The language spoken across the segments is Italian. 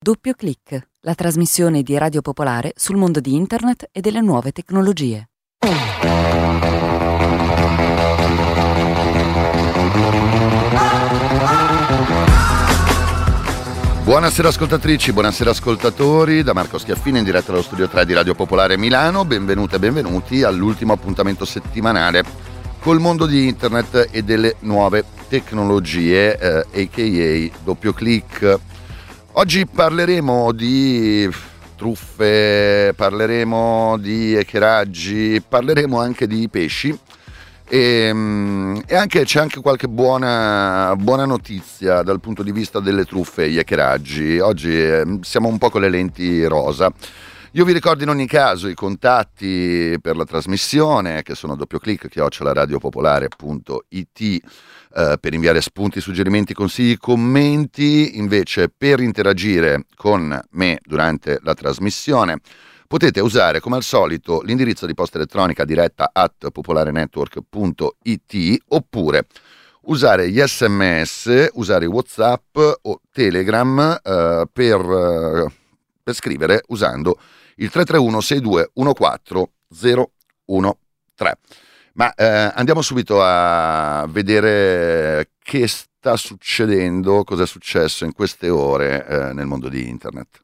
Doppio Clic, la trasmissione di Radio Popolare sul mondo di Internet e delle nuove tecnologie. Buonasera ascoltatrici, buonasera ascoltatori, da Marco Schiaffino in diretta dallo studio 3 di Radio Popolare Milano. Benvenute e benvenuti all'ultimo appuntamento settimanale col mondo di Internet e delle nuove tecnologie, a.k.a. Doppio Clic. Oggi parleremo di truffe, parleremo di hackeraggi, parleremo anche di pesci e anche, c'è anche qualche buona notizia dal punto di vista delle truffe e gli hackeraggi. Oggi siamo un po' con le lenti rosa. Io vi ricordo in ogni caso i contatti per la trasmissione, che sono doppioclic@radiopopolare.it, per inviare spunti, suggerimenti, consigli, commenti. Invece, per interagire con me durante la trasmissione potete usare come al solito l'indirizzo di posta elettronica diretta @popolarenetwork.it, oppure usare gli SMS, usare WhatsApp o Telegram per scrivere usando il 331 62 14 013. Ma andiamo subito a vedere che sta succedendo, cosa è successo in queste ore nel mondo di Internet.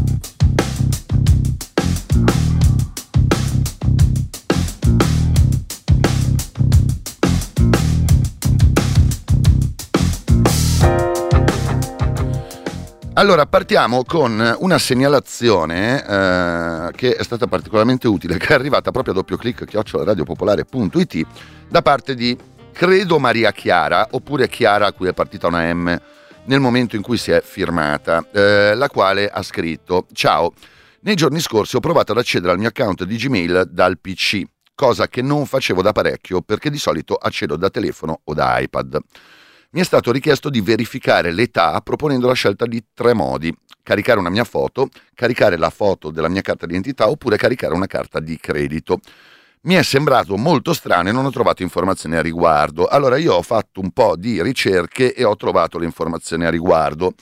Allora, partiamo con una segnalazione che è stata particolarmente utile, che è arrivata proprio a doppioclic@radiopopolare.it da parte di, credo, Maria Chiara, oppure Chiara a cui è partita una M nel momento in cui si è firmata, la quale ha scritto: ciao, nei giorni scorsi ho provato ad accedere al mio account di Gmail dal PC, cosa che non facevo da parecchio perché di solito accedo da telefono o da iPad. Mi è stato richiesto di verificare l'età proponendo la scelta di 3 modi: caricare una mia foto, caricare la foto della mia carta d'identità oppure caricare una carta di credito. Mi è sembrato molto strano e non ho trovato informazioni a riguardo. Allora io ho fatto un po' di ricerche e ho trovato le informazioni a riguardo.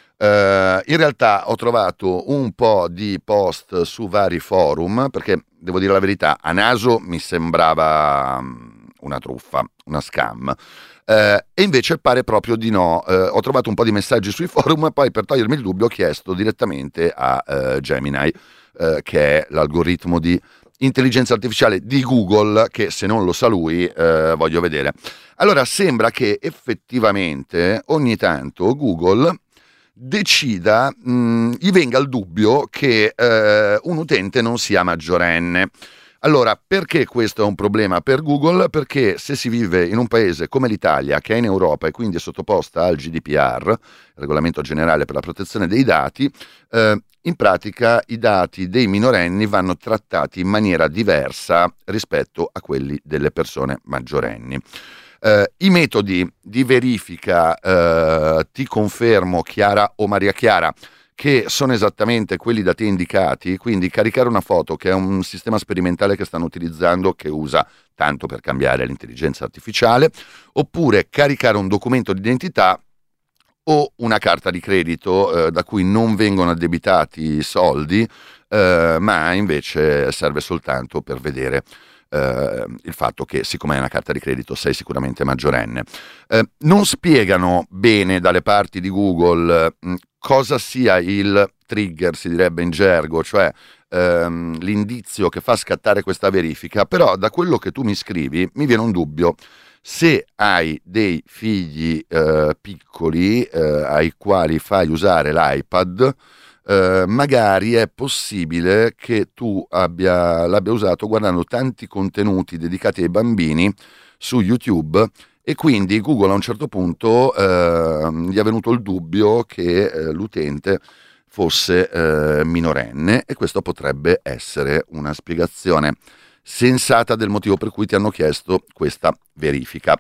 In realtà ho trovato un po' di post su vari forum, perché devo dire la verità, a naso mi sembrava una truffa, una scam. E invece pare proprio di no. Ho trovato un po' di messaggi sui forum e poi, per togliermi il dubbio, ho chiesto direttamente a Gemini, che è l'algoritmo di intelligenza artificiale di Google, che se non lo sa lui voglio vedere. Allora, sembra che effettivamente ogni tanto Google decida, gli venga il dubbio che un utente non sia maggiorenne. Allora, perché questo è un problema per Google? Perché se si vive in un paese come l'Italia, che è in Europa e quindi è sottoposta al GDPR, il Regolamento Generale per la Protezione dei Dati, in pratica i dati dei minorenni vanno trattati in maniera diversa rispetto a quelli delle persone maggiorenni. I metodi di verifica, ti confermo, Chiara o Maria Chiara, che sono esattamente quelli da te indicati, quindi caricare una foto, che è un sistema sperimentale che stanno utilizzando, che usa tanto per cambiare l'intelligenza artificiale, oppure caricare un documento di identità o una carta di credito da cui non vengono addebitati i soldi, ma invece serve soltanto per vedere il fatto che, siccome è una carta di credito, sei sicuramente maggiorenne. Non spiegano bene dalle parti di Google cosa sia il trigger, si direbbe in gergo, cioè l'indizio che fa scattare questa verifica, però da quello che tu mi scrivi mi viene un dubbio. Se hai dei figli piccoli ai quali fai usare l'iPad, magari è possibile che tu l'abbia usato guardando tanti contenuti dedicati ai bambini su YouTube, e quindi Google a un certo punto gli è venuto il dubbio che l'utente fosse minorenne, e questo potrebbe essere una spiegazione sensata del motivo per cui ti hanno chiesto questa verifica.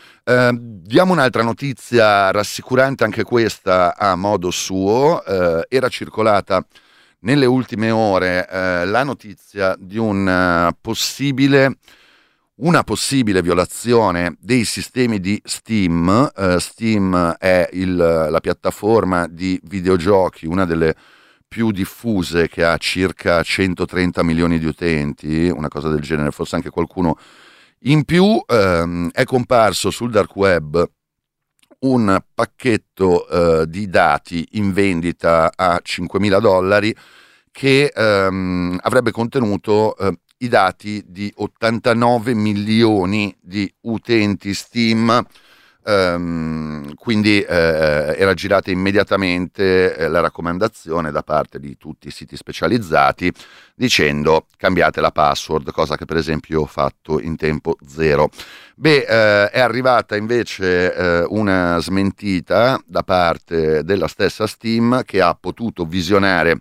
Diamo un'altra notizia rassicurante, anche questa a modo suo. Era circolata nelle ultime ore la notizia di un possibile una possibile violazione dei sistemi di Steam. Steam è la piattaforma di videogiochi, una delle più diffuse, che ha circa 130 milioni di utenti, una cosa del genere, forse anche qualcuno in più. È comparso sul dark web un pacchetto di dati in vendita a $5.000 che avrebbe contenuto i dati di 89 milioni di utenti Steam, quindi era girata immediatamente la raccomandazione da parte di tutti i siti specializzati dicendo cambiate la password, cosa che per esempio ho fatto in tempo zero. È arrivata invece una smentita da parte della stessa Steam, che ha potuto visionare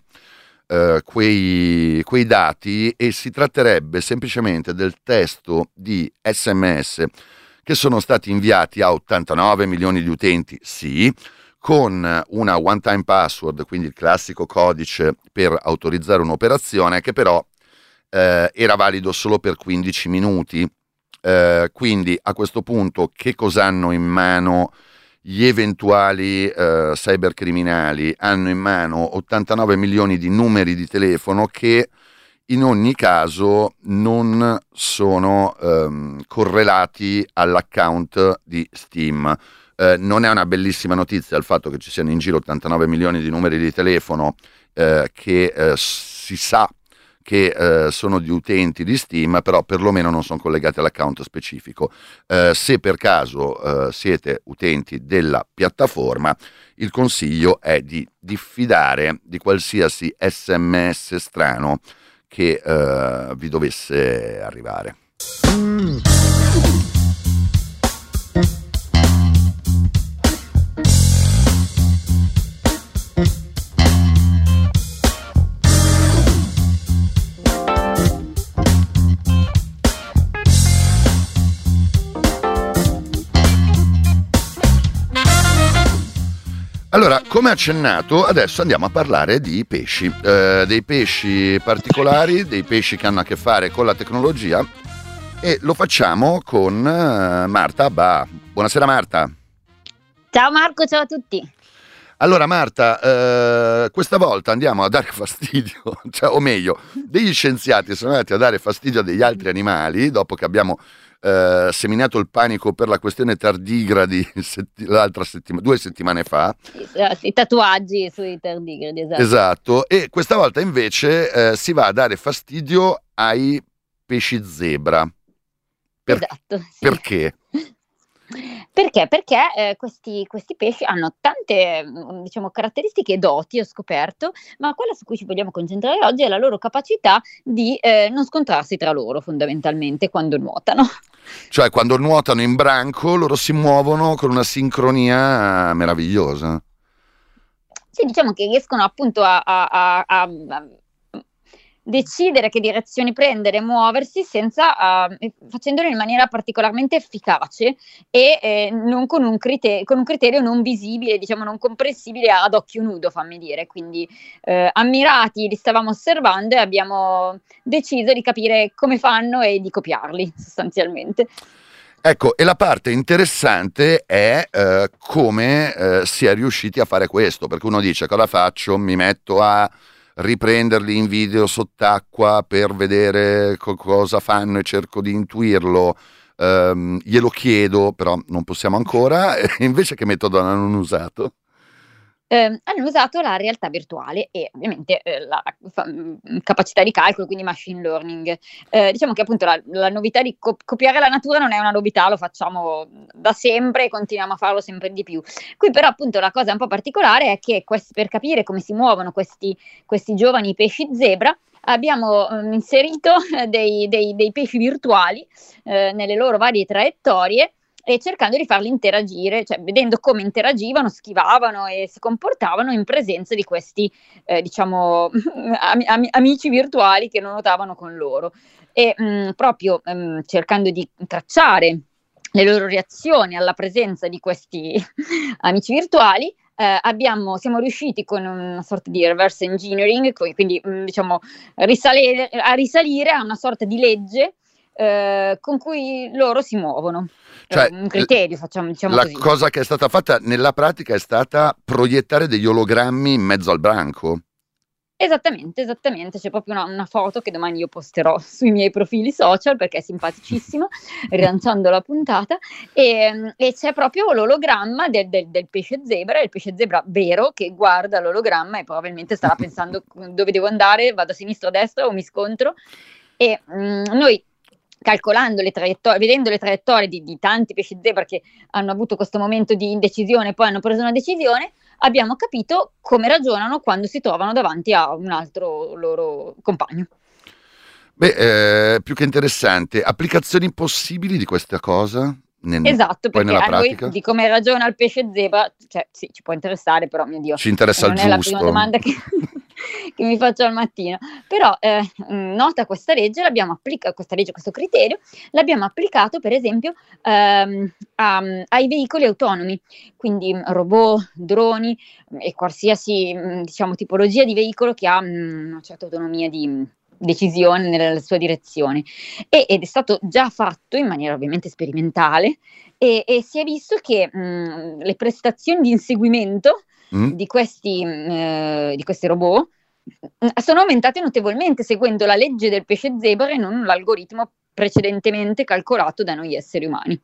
quei dati, e si tratterebbe semplicemente del testo di SMS che sono stati inviati a 89 milioni di utenti, sì, con una one time password, quindi il classico codice per autorizzare un'operazione, che però era valido solo per 15 minuti. Quindi a questo punto che cosa hanno in mano gli eventuali cybercriminali? Hanno in mano 89 milioni di numeri di telefono che in ogni caso non sono correlati all'account di Steam. Non è una bellissima notizia il fatto che ci siano in giro 89 milioni di numeri di telefono che si sa che sono di utenti di Steam, però perlomeno non sono collegati all'account specifico. Se per caso siete utenti della piattaforma, il consiglio è di diffidare di qualsiasi SMS strano che vi dovesse arrivare. Allora, come accennato, adesso andiamo a parlare di pesci, dei pesci particolari, dei pesci che hanno a che fare con la tecnologia, e lo facciamo con Marta Abba. Buonasera Marta. Ciao Marco, ciao a tutti. Allora Marta, questa volta andiamo a dare fastidio, cioè, o meglio, degli scienziati sono andati a dare fastidio a degli altri animali dopo che abbiamo seminato il panico per la questione tardigradi l'altra settimana, 2 settimane fa. I tatuaggi sui tardigradi, esatto. Esatto, e questa volta invece si va a dare fastidio ai pesci zebra. Esatto. Sì. Perché? Perché questi pesci hanno tante, diciamo, caratteristiche e doti, ho scoperto, ma quella su cui ci vogliamo concentrare oggi è la loro capacità di non scontrarsi tra loro, fondamentalmente, quando nuotano. Cioè, quando nuotano in branco, loro si muovono con una sincronia meravigliosa. Sì, diciamo che riescono appunto a decidere che direzioni prendere e muoversi facendolo in maniera particolarmente efficace e non con un criterio non visibile, diciamo non comprensibile ad occhio nudo, fammi dire. Quindi ammirati, li stavamo osservando e abbiamo deciso di capire come fanno e di copiarli sostanzialmente. Ecco, e la parte interessante è come si è riusciti a fare questo, perché uno dice cosa faccio? Mi metto a riprenderli in video sott'acqua per vedere cosa fanno e cerco di intuirlo, glielo chiedo, però non possiamo ancora. Invece che metodo hanno usato? Hanno usato la realtà virtuale e ovviamente la capacità di calcolo, quindi machine learning. Diciamo che appunto la novità di copiare la natura non è una novità, lo facciamo da sempre e continuiamo a farlo sempre di più. Qui però appunto la cosa un po' particolare è che per capire come si muovono questi giovani pesci zebra abbiamo inserito dei pesci virtuali nelle loro varie traiettorie, e cercando di farli interagire, cioè vedendo come interagivano, schivavano e si comportavano in presenza di questi diciamo amici virtuali che non nuotavano con loro, e proprio cercando di tracciare le loro reazioni alla presenza di questi amici virtuali. Siamo riusciti con una sorta di reverse engineering, quindi diciamo risalire a una sorta di legge con cui loro si muovono. Cioè, Un criterio, diciamo la così. cosa che è stata fatta nella pratica è stata proiettare degli ologrammi in mezzo al branco. Esattamente, c'è proprio una foto che domani io posterò sui miei profili social perché è simpaticissima, rilanciando la puntata, e c'è proprio l'ologramma del pesce zebra, il pesce zebra vero che guarda l'ologramma e probabilmente starà pensando dove devo andare, vado a sinistra o a destra o mi scontro, e noi calcolando le traiettorie, vedendo le traiettorie di tanti pesci zebra che hanno avuto questo momento di indecisione e poi hanno preso una decisione, abbiamo capito come ragionano quando si trovano davanti a un altro loro compagno. Beh, più che interessante. Applicazioni possibili di questa cosa? Esatto, poi perché nella a pratica? noi di come ragiona il pesce zebra, cioè sì, ci può interessare, però mio Dio, Ci interessa il non è la prima giusto. domanda che mi faccio al mattino. Però nota questa legge, l'abbiamo applicata, questo criterio, l'abbiamo applicato per esempio ai veicoli autonomi, quindi robot, droni e qualsiasi diciamo tipologia di veicolo che ha una certa autonomia di decisione nella sua direzione, ed è stato già fatto in maniera ovviamente sperimentale, e si è visto che le prestazioni di inseguimento di questi robot sono aumentate notevolmente seguendo la legge del pesce zebra e non l'algoritmo precedentemente calcolato da noi esseri umani.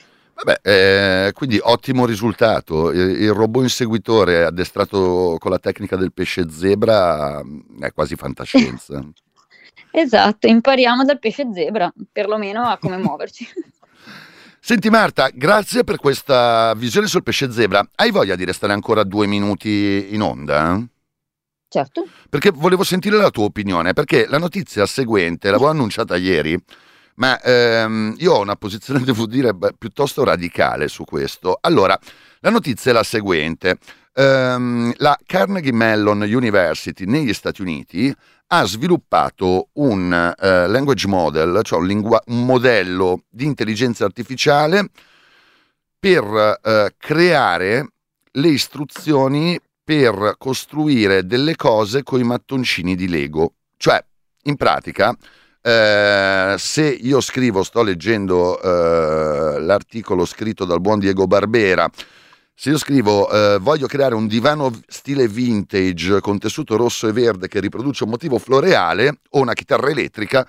Vabbè, quindi ottimo risultato. Il robot inseguitore addestrato con la tecnica del pesce zebra è quasi fantascienza. Esatto, impariamo dal pesce zebra, perlomeno a come muoverci. Senti Marta, grazie per questa visione sul pesce zebra. Hai voglia di restare ancora 2 minuti in onda? Certo. Perché volevo sentire la tua opinione, perché la notizia seguente l'avevo annunciata ieri, ma io ho una posizione, devo dire, piuttosto radicale su questo. Allora, la notizia è la seguente. La Carnegie Mellon University negli Stati Uniti ha sviluppato un language model, cioè un modello di intelligenza artificiale per creare le istruzioni per costruire delle cose con i mattoncini di Lego. Cioè, in pratica, se io sto leggendo l'articolo scritto dal buon Diego Barbera, se io scrivo voglio creare un divano stile vintage con tessuto rosso e verde che riproduce un motivo floreale o una chitarra elettrica,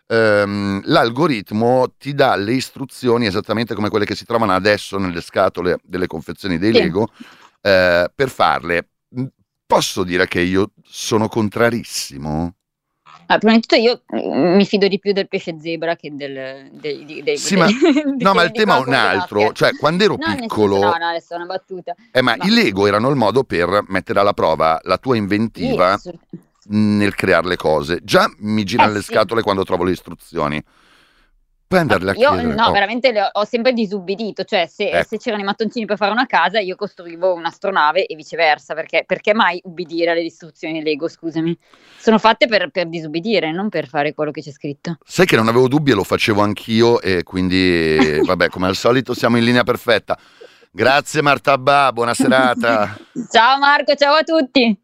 l'algoritmo ti dà le istruzioni esattamente come quelle che si trovano adesso nelle scatole delle confezioni dei Lego, per farle. Posso dire che io sono contrarissimo? Prima di tutto io mi fido di più del pesce zebra che sì, ma il tema è un altro. Cioè, quando ero piccolo, no, adesso è una battuta. Ma i Lego erano il modo per mettere alla prova la tua inventiva nel creare le cose. Già mi girano le scatole quando trovo le istruzioni. Puoi andarle a chiedere. No, veramente ho sempre disubbidito, cioè se c'erano i mattoncini per fare una casa io costruivo un'astronave e viceversa, perché mai ubbidire alle istruzioni Lego, scusami? Sono fatte per disubbidire, non per fare quello che c'è scritto. Sai che non avevo dubbi e lo facevo anch'io, e quindi vabbè, come al solito siamo in linea perfetta. Grazie Marta Abba, buona serata. Ciao Marco, ciao a tutti.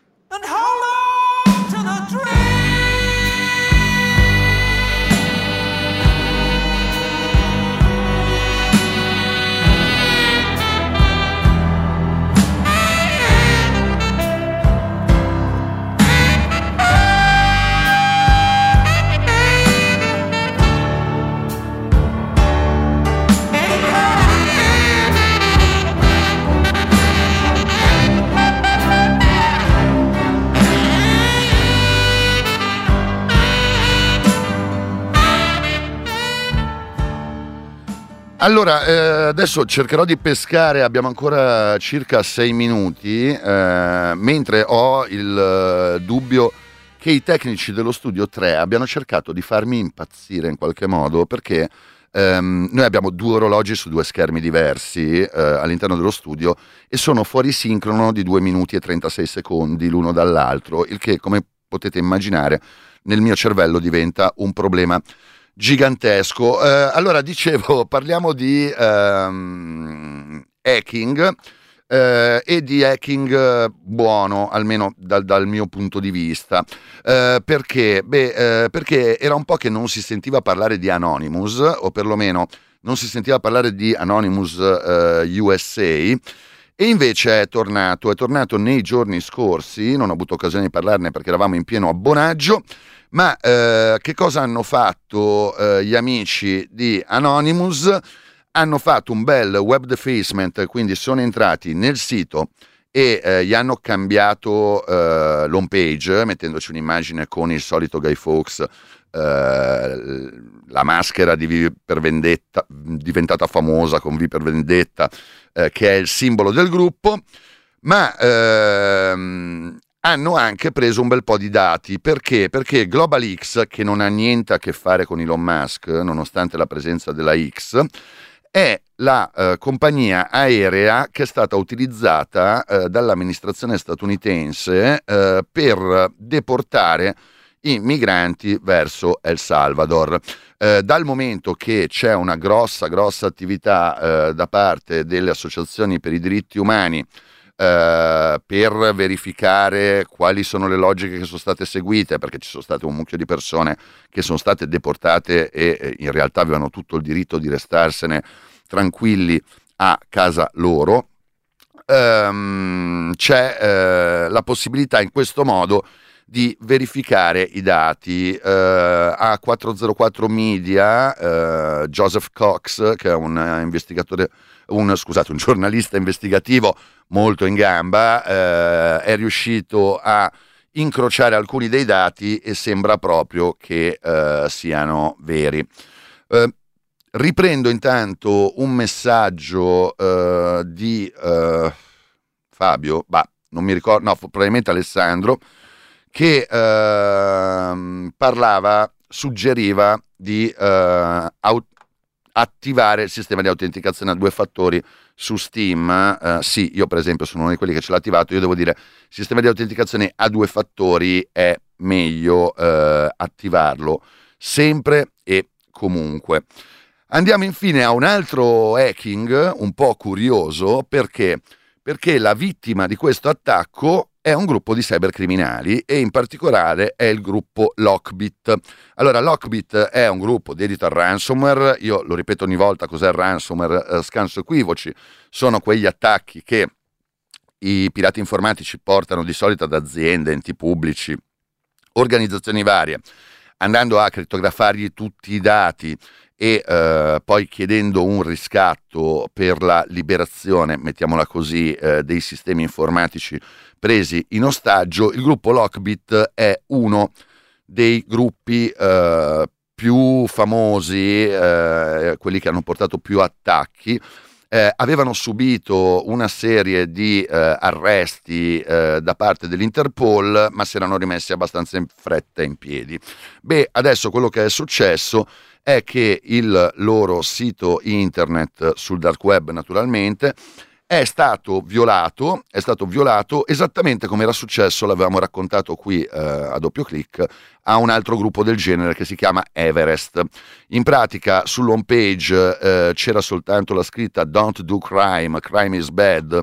Allora, adesso cercherò di pescare, abbiamo ancora circa 6 minuti, mentre ho il dubbio che i tecnici dello studio 3 abbiano cercato di farmi impazzire in qualche modo, perché noi abbiamo 2 orologi su 2 schermi diversi all'interno dello studio e sono fuori sincrono di 2 minuti e 36 secondi l'uno dall'altro, il che, come potete immaginare, nel mio cervello diventa un problema gigantesco. Allora, dicevo, parliamo di hacking. e di hacking buono, almeno dal mio punto di vista. Perché? Perché era un po' che non si sentiva parlare di Anonymous, o perlomeno non si sentiva parlare di Anonymous USA, e invece è tornato nei giorni scorsi. Non ho avuto occasione di parlarne perché eravamo in pieno abbonaggio, ma che cosa hanno fatto gli amici di Anonymous? Hanno fatto un bel web defacement, quindi sono entrati nel sito e gli hanno cambiato l'home page, mettendoci un'immagine con il solito Guy Fawkes, la maschera di V per Vendetta, diventata famosa con V per Vendetta, che è il simbolo del gruppo, ma hanno anche preso un bel po' di dati. Perché? Perché Global X, che non ha niente a che fare con Elon Musk, nonostante la presenza della X, è la compagnia aerea che è stata utilizzata dall'amministrazione statunitense per deportare i migranti verso El Salvador. Dal momento che c'è una grossa attività da parte delle associazioni per i diritti umani per verificare quali sono le logiche che sono state seguite, perché ci sono state un mucchio di persone che sono state deportate e in realtà avevano tutto il diritto di restarsene tranquilli a casa loro, c'è la possibilità in questo modo di verificare i dati. A 404 Media, Joseph Cox, che è un giornalista investigativo molto in gamba, è riuscito a incrociare alcuni dei dati e sembra proprio che siano veri. Riprendo intanto un messaggio di Fabio, non mi ricordo, no, probabilmente Alessandro, che suggeriva di attivare il sistema di autenticazione a 2 fattori su Steam. Sì, io per esempio sono uno di quelli che ce l'ha attivato. Io devo dire, il sistema di autenticazione a 2 fattori è meglio attivarlo sempre e comunque. Andiamo infine a un altro hacking un po' curioso, perché la vittima di questo attacco è un gruppo di cybercriminali e in particolare è il gruppo Lockbit. Allora, Lockbit è un gruppo dedito al ransomware. Io lo ripeto ogni volta, cos'è il ransomware? Scanso equivoci, sono quegli attacchi che i pirati informatici portano di solito ad aziende, enti pubblici, organizzazioni varie, andando a criptografargli tutti i dati e poi chiedendo un riscatto per la liberazione, mettiamola così, dei sistemi informatici presi in ostaggio. Il gruppo Lockbit è uno dei gruppi più famosi, quelli che hanno portato più attacchi. Avevano subito una serie di arresti da parte dell'Interpol, ma si erano rimessi abbastanza in fretta in piedi. Adesso quello che è successo è che il loro sito internet sul dark web, naturalmente, è stato violato esattamente come era successo, l'avevamo raccontato qui a doppio clic, a un altro gruppo del genere che si chiama Everest. In pratica sull'home page c'era soltanto la scritta "Don't do crime, crime is bad",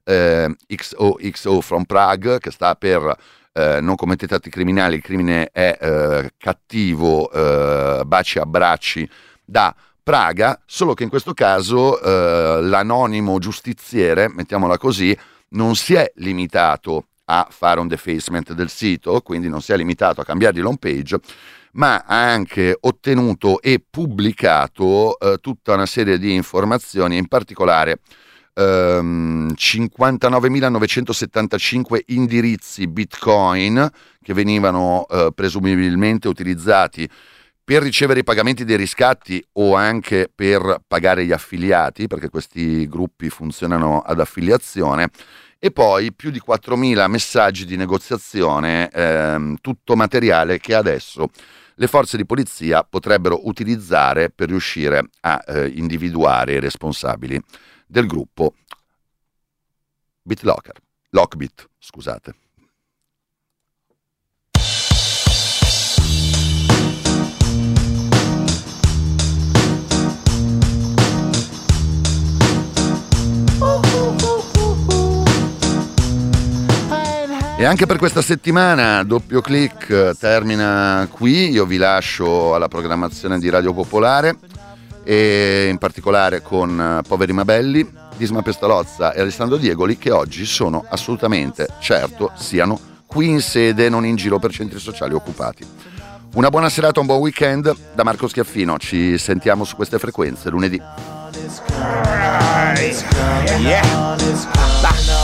XOXO from Prague, che sta per non commettete atti criminali, il crimine è cattivo, baci e abbracci da Praga. Solo che in questo caso l'anonimo giustiziere, mettiamola così, non si è limitato a fare un defacement del sito, quindi non si è limitato a cambiargli l'home page, ma ha anche ottenuto e pubblicato tutta una serie di informazioni, in particolare 59.975 indirizzi Bitcoin che venivano presumibilmente utilizzati per ricevere i pagamenti dei riscatti o anche per pagare gli affiliati, perché questi gruppi funzionano ad affiliazione, e poi più di 4.000 messaggi di negoziazione, tutto materiale che adesso le forze di polizia potrebbero utilizzare per riuscire a individuare i responsabili del gruppo Lockbit, scusate. E anche per questa settimana Doppio Click termina qui. Io vi lascio alla programmazione di Radio Popolare e in particolare con Poveri Mabelli, Disma Pestalozza e Alessandro Diegoli, che oggi sono assolutamente certo siano qui in sede, non in giro per centri sociali occupati. Una buona serata, un buon weekend da Marco Schiaffino. Ci sentiamo su queste frequenze lunedì. Yeah.